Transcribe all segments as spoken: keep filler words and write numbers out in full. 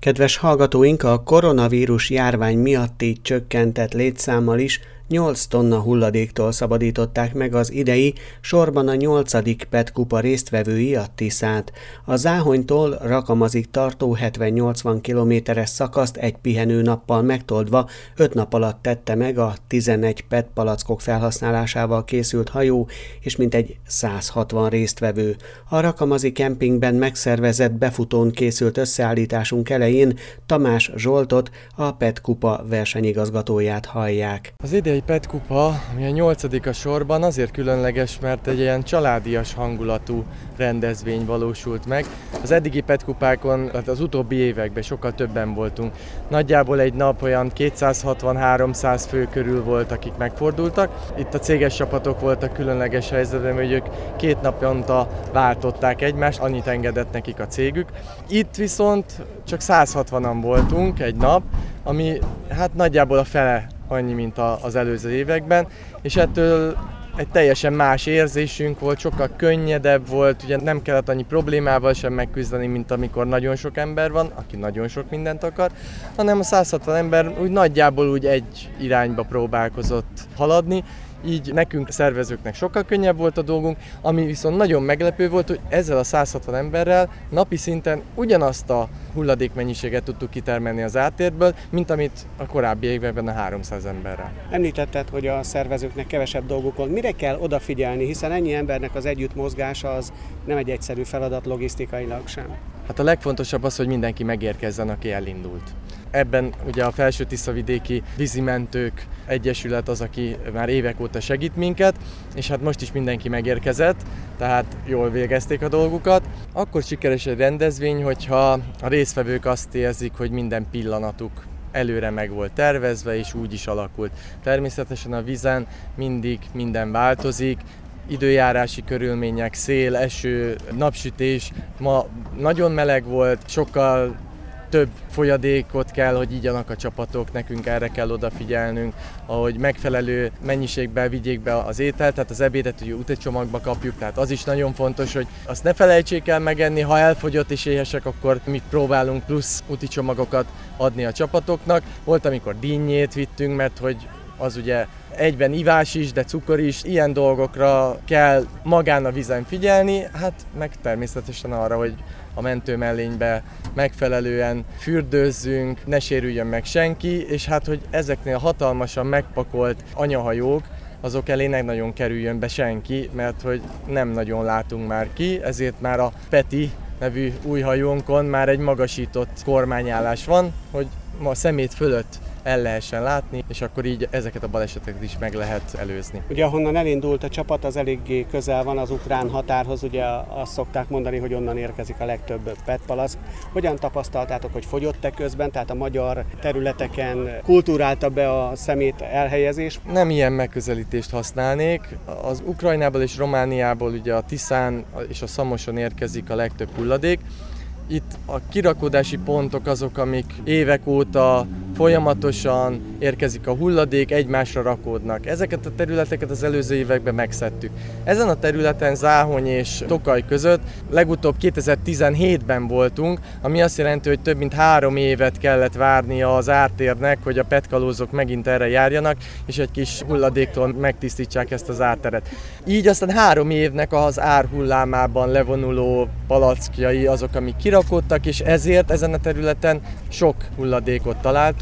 Kedves hallgatóink, a koronavírus járvány miatti csökkentett létszámmal is nyolc tonna hulladéktól szabadították meg az idei, sorban a nyolcadik pé e té kupa résztvevői a Tiszát. A Záhonytól Rakamazig tartó hetven-nyolcvan kilométeres szakaszt egy pihenőnappal megtoldva öt nap alatt tette meg a tizenegy pé e té palackok felhasználásával készült hajó és mintegy száz hatvan résztvevő. A Rakamazi kempingben megszervezett befutón készült összeállításunk elején Tamás Zsoltot, a pé e té kupa versenyigazgatóját hallják. Az idei pé e té kupa, ami a nyolcadik a sorban, azért különleges, mert egy ilyen családias hangulatú rendezvény valósult meg. Az eddigi pé e té kupákon, az utóbbi években sokkal többen voltunk. Nagyjából egy nap olyan kétszázhatvan-háromszáz fő körül volt, akik megfordultak. Itt a céges csapatok voltak különleges helyzetben, hogy ők két naponta váltották egymást, annyit engedett nekik a cégük. Itt viszont csak száz hatvanan voltunk egy nap, ami hát nagyjából a fele annyi, mint az előző években, és ettől egy teljesen más érzésünk volt, sokkal könnyedebb volt, ugye nem kellett annyi problémával sem megküzdeni, mint amikor nagyon sok ember van, aki nagyon sok mindent akar, hanem a száz hatvan ember úgy nagyjából úgy egy irányba próbálkozott haladni, így nekünk szervezőknek sokkal könnyebb volt a dolgunk, ami viszont nagyon meglepő volt, hogy ezzel a száz hatvan emberrel napi szinten ugyanazt a hulladékmennyiséget tudtuk kitermelni az áttérből, mint amit a korábbi években a háromszáz emberrel. Említetted, hogy a szervezőknek kevesebb dolguk van. Mire kell odafigyelni, hiszen ennyi embernek az együttmozgása az nem egy egyszerű feladat logisztikailag sem. Hát a legfontosabb az, hogy mindenki megérkezzen, aki elindult. Ebben ugye a Felső-Tiszavidéki Vízimentők Egyesület az, aki már évek óta segít minket, és hát most is mindenki megérkezett, tehát jól végezték a dolgukat. Akkor sikeres egy rendezvény, hogyha a résztvevők azt érzik, hogy minden pillanatuk előre meg volt tervezve, és úgy is alakult. Természetesen a vízen mindig minden változik, időjárási körülmények, szél, eső, napsütés, ma nagyon meleg volt, sokkal több folyadékot kell, hogy igyanak a csapatok, nekünk erre kell odafigyelnünk, ahogy megfelelő mennyiségben vigyék be az ételt, tehát az ebédet ugye úticsomagba kapjuk, tehát az is nagyon fontos, hogy azt ne felejtsék el megenni, ha elfogyott és éhesek, akkor mi próbálunk plusz úticsomagokat adni a csapatoknak. Volt, amikor dinnyét vittünk, mert hogy az ugye egyben ivás is, de cukor is, ilyen dolgokra kell magán a vízen figyelni, hát meg természetesen arra, hogy a mentőmellénybe megfelelően fürdőzzünk, ne sérüljön meg senki, és hát, hogy ezeknél a hatalmasan megpakolt anyahajók, azok elé ne nagyon kerüljön be senki, mert hogy nem nagyon látunk már ki, ezért már a Peti nevű új hajónkon már egy magasított kormányállás van, hogy ma a szemét fölött el lehessen látni, és akkor így ezeket a baleseteket is meg lehet előzni. Ugye ahonnan elindult a csapat, az eléggé közel van az ukrán határhoz, ugye azt szokták mondani, hogy onnan érkezik a legtöbb pé e té palack. Hogyan tapasztaltátok, hogy fogyott-e közben, tehát a magyar területeken kultúrálta be a szemét elhelyezés? Nem ilyen megközelítést használnék. Az Ukrajnából és Romániából ugye a Tiszán és a Szamoson érkezik a legtöbb hulladék. Itt a kirakódási pontok azok, amik évek óta folyamatosan érkezik a hulladék, egymásra rakódnak. Ezeket a területeket az előző években megszedtük. Ezen a területen Záhony és Tokaj között legutóbb kétezer-tizenhétben voltunk, ami azt jelenti, hogy több mint három évet kellett várnia az ártérnek, hogy a pé e té kalózok megint erre járjanak, és egy kis hulladéktól megtisztítsák ezt az árteret. Így aztán három évnek az árhullámában levonuló palackjai azok, amik kirakódtak, és ezért ezen a területen sok hulladékot találtunk.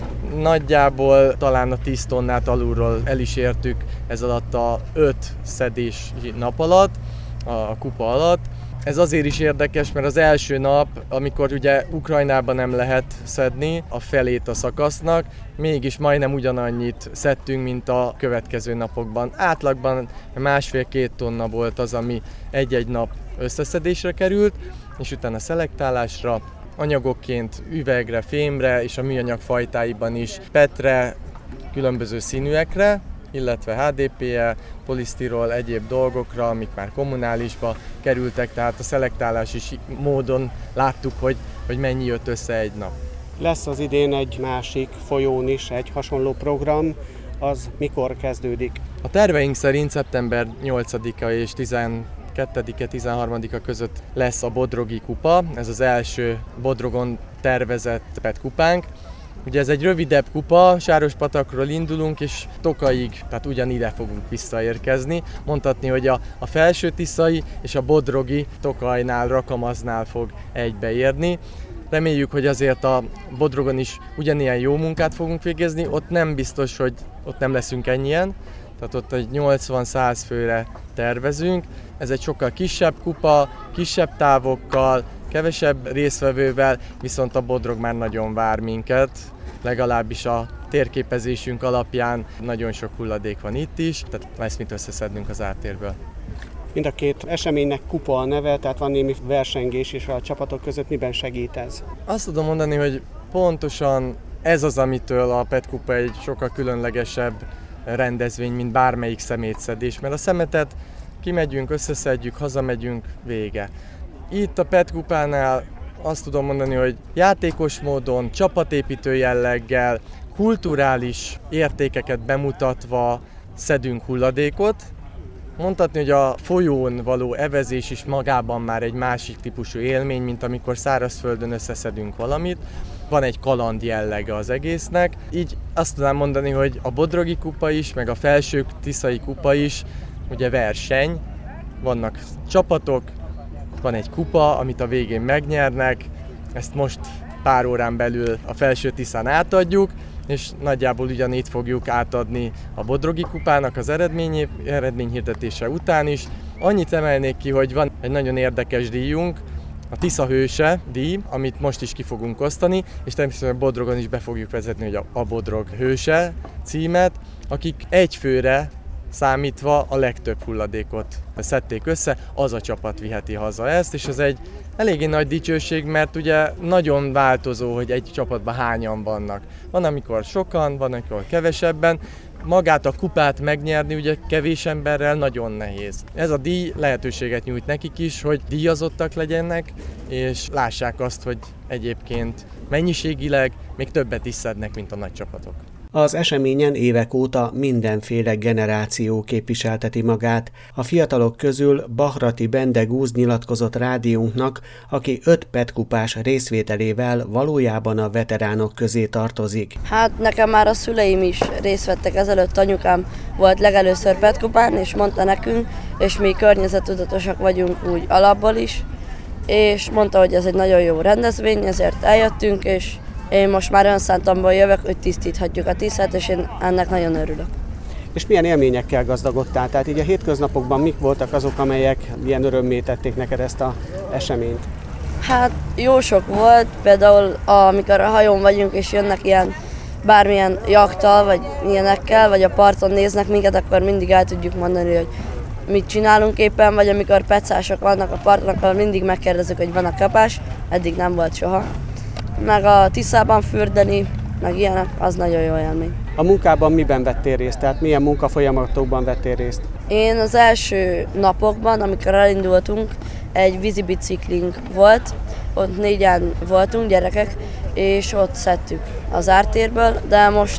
Nagyjából talán a tíz tonnát alulról el is értük ez alatt a öt szedési nap alatt, a kupa alatt. Ez azért is érdekes, mert az első nap, amikor ugye Ukrajnában nem lehet szedni a felét a szakasznak, mégis majdnem ugyanannyit szedtünk, mint a következő napokban. Átlagban másfél-két tonna volt az, ami egy-egy nap összeszedésre került, és utána szelektálásra, anyagokként üvegre, fémre és a műanyag fajtáiban is petre, különböző színűekre, illetve há dé pé-re, polisztirol, egyéb dolgokra, amik már kommunálisba kerültek, tehát a szelektálás is módon láttuk, hogy, hogy mennyi jött össze egy nap. Lesz az idén egy másik folyón is egy hasonló program, az mikor kezdődik? A terveink szerint szeptember nyolcadika és tizenkettedike tizenharmadika között lesz a Bodrogi kupa, ez az első Bodrogon tervezett pet kupánk. Ugye ez egy rövidebb kupa, Sárospatakról indulunk, és Tokaig, tehát ugyanide fogunk visszaérkezni. Mondhatni, hogy a, a felső tiszai és a bodrogi Tokajnál, Rakamaznál fog egybeérni. Reméljük, hogy azért a Bodrogon is ugyanilyen jó munkát fogunk végezni, ott nem biztos, hogy ott nem leszünk ennyien, tehát ott egy nyolcvan-száz főre tervezünk. Ez egy sokkal kisebb kupa, kisebb távokkal, kevesebb résztvevővel, viszont a Bodrog már nagyon vár minket, legalábbis a térképezésünk alapján nagyon sok hulladék van itt is, tehát lesz mit összeszednünk az ártérből. Mind a két eseménynek kupa a neve, tehát van némi versengés is a csapatok között. Miben segít ez? Azt tudom mondani, hogy pontosan ez az, amitől a pet kupa egy sokkal különlegesebb rendezvény, mint bármelyik szemétszedés, mert a szemetet kimegyünk, összeszedjük, hazamegyünk, vége. Itt a pet kupánál azt tudom mondani, hogy játékos módon, csapatépítő jelleggel, kulturális értékeket bemutatva szedünk hulladékot. Mondhatni, hogy a folyón való evezés is magában már egy másik típusú élmény, mint amikor szárazföldön összeszedünk valamit. Van egy kaland jellege az egésznek. Így azt tudnám mondani, hogy a Bodrogi kupa is, meg a felső tiszai kupa is ugye verseny. Vannak csapatok, van egy kupa, amit a végén megnyernek, ezt most pár órán belül a Felső Tiszán átadjuk, és nagyjából ugyanígy fogjuk átadni a Bodrogi kupának az eredmény, eredményhirdetése után is. Annyit emelnék ki, hogy van egy nagyon érdekes díjunk, a Tisza Hőse díj, amit most is ki fogunk osztani, és természetesen Bodrogon is be fogjuk vezetni, hogy a Bodrog Hőse címet, akik egy főre számítva a legtöbb hulladékot szedték össze, az a csapat viheti haza ezt, és ez egy eléggé nagy dicsőség, mert ugye nagyon változó, hogy egy csapatban hányan vannak. Van, amikor sokan, van, amikor kevesebben. Magát a kupát megnyerni ugye kevés emberrel nagyon nehéz. Ez a díj lehetőséget nyújt nekik is, hogy díjazottak legyenek, és lássák azt, hogy egyébként mennyiségileg még többet is szednek, mint a nagy csapatok. Az eseményen évek óta mindenféle generáció képviselteti magát. A fiatalok közül Bahrati Bendegúz nyilatkozott rádiónknak, aki öt petkupás részvételével valójában a veteránok közé tartozik. Hát nekem már a szüleim is részt vettek ezelőtt, anyukám volt legelőször petkupán, és mondta nekünk, és mi környezettudatosak vagyunk úgy alapból is, és mondta, hogy ez egy nagyon jó rendezvény, ezért eljöttünk, és én most már önszántamból jövök, hogy tisztíthatjuk a Tiszát, és én ennek nagyon örülök. És milyen élményekkel gazdagodtál? Tehát így a hétköznapokban mik voltak azok, amelyek ilyen örömmé tették neked ezt az eseményt? Hát jó sok volt, például amikor a hajón vagyunk, és jönnek ilyen bármilyen jachttal, vagy ilyenekkel, vagy a parton néznek minket, akkor mindig el tudjuk mondani, hogy mit csinálunk éppen, vagy amikor pecások vannak a parton, akkor mindig megkérdezzük, hogy van a kapás, eddig nem volt soha. Meg a Tiszában fürdeni, meg ilyenek, az nagyon jó élmény. A munkában miben vettél részt? Tehát milyen munkafolyamatokban vettél részt? Én az első napokban, amikor elindultunk, egy vízibiciklink volt, ott négyen voltunk gyerekek, és ott szedtük az ártérből, de most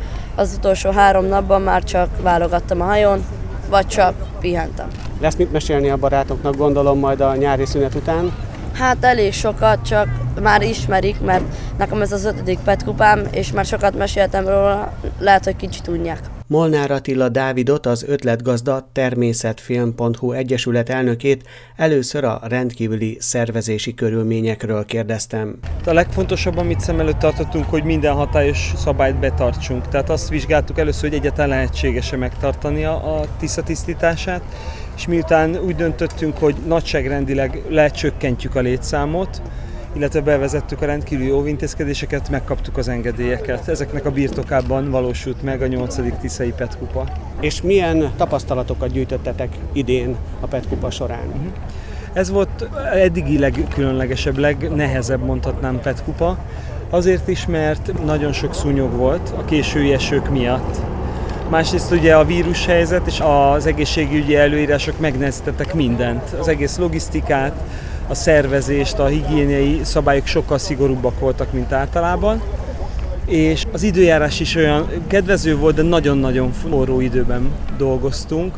az utolsó három napban már csak válogattam a hajón, vagy csak pihentem. Lesz mit mesélni a barátoknak, gondolom, majd a nyári szünet után? Hát elég sokat, csak már ismerik, mert nekem ez az ötödik petkupám, és már sokat meséltem róla, lehet, hogy kicsit tudják. Molnár Attila Dávidot, az Ötletgazda Természetfilm pont hu Egyesület elnökét először a rendkívüli szervezési körülményekről kérdeztem. A legfontosabb, amit szem előtt tartottunk, hogy minden hatályos szabályt betartsunk. Tehát azt vizsgáltuk először, hogy egyáltalán lehetséges-e megtartani a Tisza tisztítását, és miután úgy döntöttünk, hogy nagyságrendileg lecsökkentjük a létszámot, illetve bevezettük a rendkívüli óvintézkedéseket, megkaptuk az engedélyeket. Ezeknek a birtokában valósult meg a nyolcadik tiszai petkupa. És milyen tapasztalatokat gyűjtöttetek idén a petkupa során? Uh-huh. Ez volt eddigi legkülönlegesebb, legnehezebb, mondhatnám, petkupa. Azért is, mert nagyon sok szúnyog volt a késői esők miatt. Másrészt ugye a vírushelyzet és az egészségügyi előírások megnehezítettek mindent. Az egész logisztikát, a szervezést, a higiéniai szabályok sokkal szigorúbbak voltak, mint általában. És az időjárás is olyan kedvező volt, de nagyon-nagyon forró időben dolgoztunk.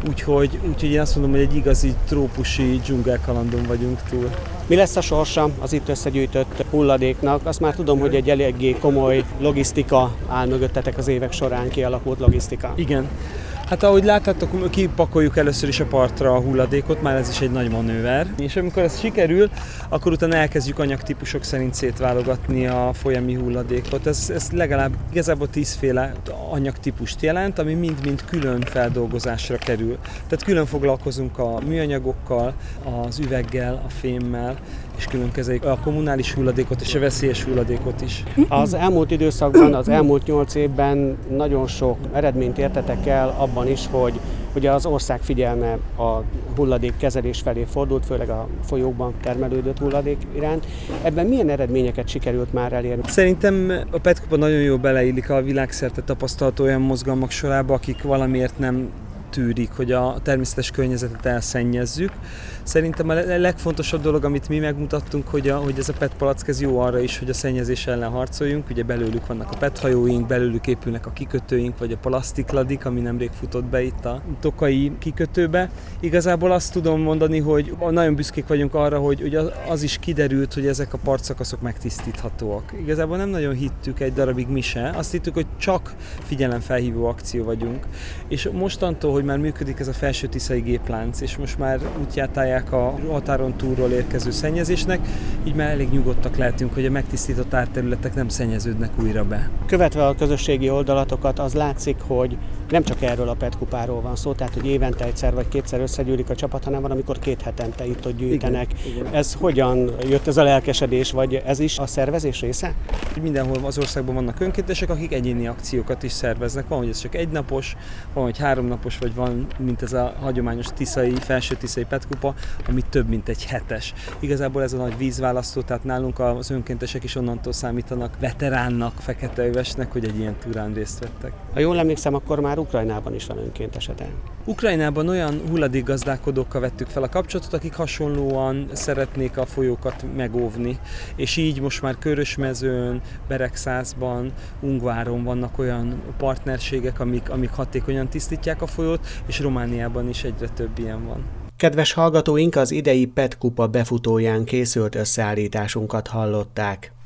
úgyhogy, úgyhogy én azt mondom, hogy egy igazi trópusi dzsungelkalandon vagyunk túl. Mi lesz a sorsa az itt összegyűjtött hulladéknak? Azt már tudom, hogy egy eléggé komoly logisztika áll mögöttetek, az évek során kialakult logisztika. Igen. Hát ahogy láttátok, kipakoljuk először is a partra a hulladékot, már ez is egy nagy manőver. És amikor ez sikerül, akkor utána elkezdjük anyagtípusok szerint szétválogatni a folyami hulladékot. Ez, ez legalább igazából tízféle anyagtípust jelent, ami mind-mind külön feldolgozásra kerül. Tehát külön foglalkozunk a műanyagokkal, az üveggel, a fémmel, és külön kezeljük a kommunális hulladékot és a veszélyes hulladékot is. Az elmúlt időszakban, az elmúlt nyolc évben nagyon sok eredményt értetek el abban is, hogy ugye az ország figyelme a hulladékkezelés felé fordult, főleg a folyókban termelődött hulladék iránt. Ebben milyen eredményeket sikerült már elérni? Szerintem a PET-kupa nagyon jól beleillik a világszerte tapasztalható olyan mozgalmak sorába, akik valamiért nem tűrik, hogy a természetes környezetet elszennyezzük. Szerintem a legfontosabb dolog, amit mi megmutattunk, hogy, a, hogy ez a PET palack ez jó arra is, hogy a szennyezés ellen harcoljunk. Ugye belőlük vannak a PET hajóink, belőlük épülnek a kikötőink, vagy a plasztikladik, ami nemrég futott be itt a Tokai kikötőbe. Igazából azt tudom mondani, hogy nagyon büszkék vagyunk arra, hogy, hogy az is kiderült, hogy ezek a partszakaszok megtisztíthatóak. Igazából nem nagyon hittük egy darabig mi se. Azt hittük, hogy csak figyelemfelhívó akció vagyunk. És mostantól, hogy már működik ez a felső-tiszai géplánc, és most már útját állják a határon túlról érkező szennyezésnek, így már elég nyugodtak lehetünk, hogy a megtisztított árterületek nem szennyeződnek újra be. Követve a közösségi oldalatokat, az látszik, hogy nem csak erről a PET-kupáról van szó, tehát hogy évente egyszer vagy kétszer összegyűlik a csapat, hanem van, amikor két hetente itt ott gyűjtenek. Igen, igen. Ez hogyan jött ez a lelkesedés, vagy ez is a szervezés része? Mindenhol az országban vannak önkéntesek, akik egyéni akciókat is szerveznek. Van, hogy ez csak egynapos, van, hogy háromnapos, vagy van, mint ez a hagyományos tiszai, felső-tiszai PET-kupa, ami több, mint egy hetes. Igazából ez a nagy vízválasztó, tehát nálunk az önkéntesek is onnantól számítanak veteránnak, feketeövesnek, hogy egy ilyen túrán részt vettek. Ha jól emlékszem, akkor már Ukrajnában is van önkéntesetek. Ukrajnában olyan hulladékgazdálkodókkal vettük fel a kapcsolatot, akik hasonlóan szeretnék a folyókat megóvni. És így most már Körösmezőn, Beregszászban, Ungváron vannak olyan partnerségek, amik, amik hatékonyan tisztítják a folyót, és Romániában is egyre több ilyen van. Kedves hallgatóink, az idei PET-kupa befutóján készült összeállításunkat hallották.